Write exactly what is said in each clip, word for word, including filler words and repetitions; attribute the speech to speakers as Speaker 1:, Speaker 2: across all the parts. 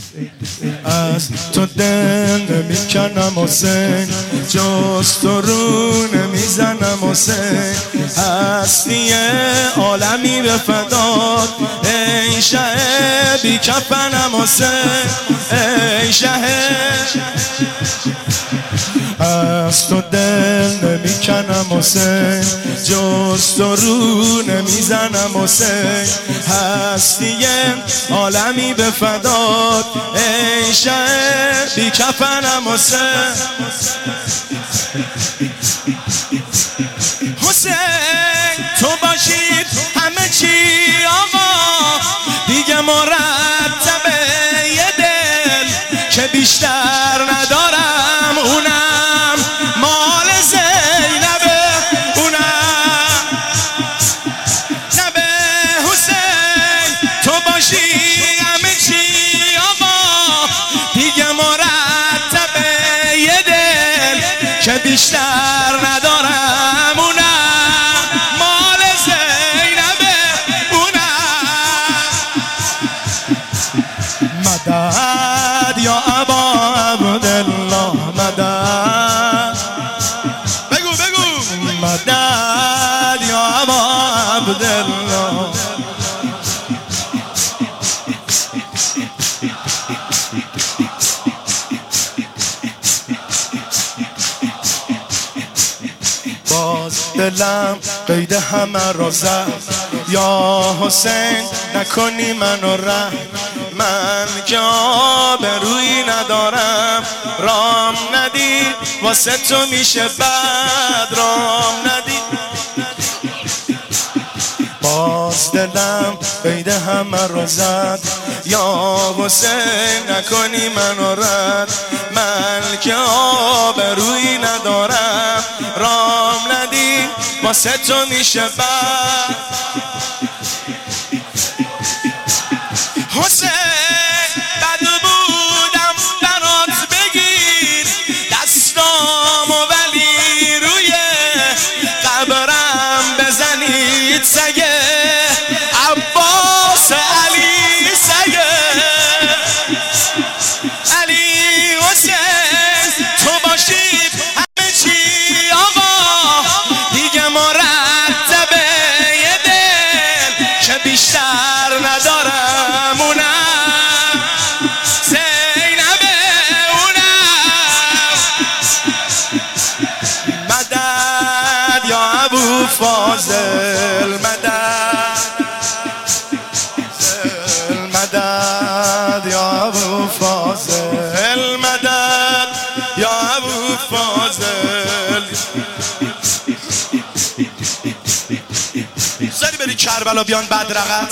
Speaker 1: از تو دل نمیکنم حسین، جز تو رو نمیزنم حسین. هستی عالمی به فدات، ای شه بی کفنم حسین، ای شه. از تو دل نمیکنم حسین، جز تو رو نمیزنم حسین. هستی عالمی به فدات، ای شه بی کفنم حسین. حسین تو باشید همه چی آقا، دیگه مرتبه یه دل که بیشتر ندارم، اونم مال زینبه، اونم نبه. حسین تو باشی همه چی آقا، دیگه مرتبه یه دل که بیشتر ندارم، اونم مال زینبه، اونم. مدد یا ابا عبدالله، مدد بگو بگو، مدد یا ابا عبدالله. باز دلم قید همه را زد، یا حسین نکنی منو رحم، من که آبرویی ندارم. رام ندی واسه تو میشه بد، رام ندی. باز دلم قید همه را زد، یا حسین نکنی منو رد، من که آبرویی ندارم. رام ندی واسه تو میشه بد. حسین بد بودم برات بگیر دستامو، ولی روی قبرم بزنید سگه عباس علی، سگه علی. حسین تو باشید همه چی آقا، دیگه مرتبه یه دل که بیشتر ندارم، اونم زینبه، اونم. مدد یا ابو فاضل، مدد مدد یا ابو فاضل، مدد یا ابو فاضل. سری بری کربلا بیان بدرقت.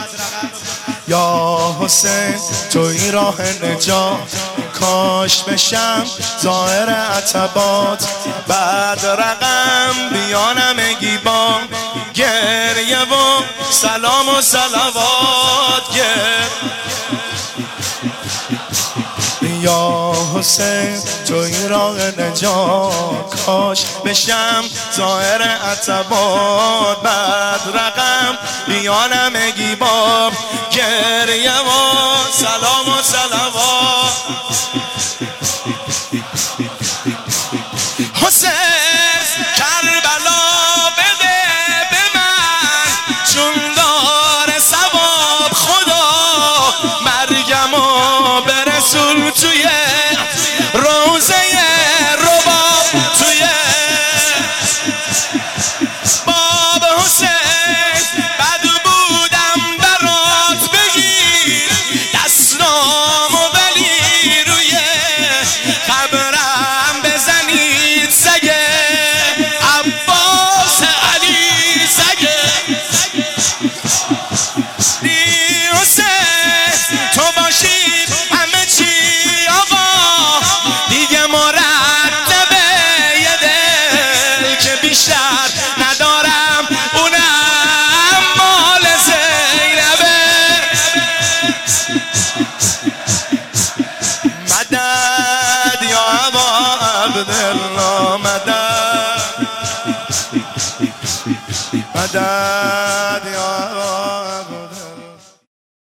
Speaker 1: یا حسین توی راه نجات، کاش بشم ظاهر عتبات. بعد رقم بیانم گیبان، گریه و سلام و صلوات گر. یا حسین توی راه نجات، کاش بشم ظاهر عتبات. بعد رقم بیانم گیبان، گریه و سلام و صلوات. حسین کربلا بده به من، چون داره ثواب خدا، مرگمو برسون توی روزه رباب، توی باب. حسین بد بودم برات بگیر دستامو، ولی روی قبرم بزنید سگه عباس علی، سگه. حسین تو باشید همه چی آقا، دیگه مرتبه یه دل که بیشتر ندارم، اونم مال زینبه. مدد یا ابا عبدالله، مدد مدد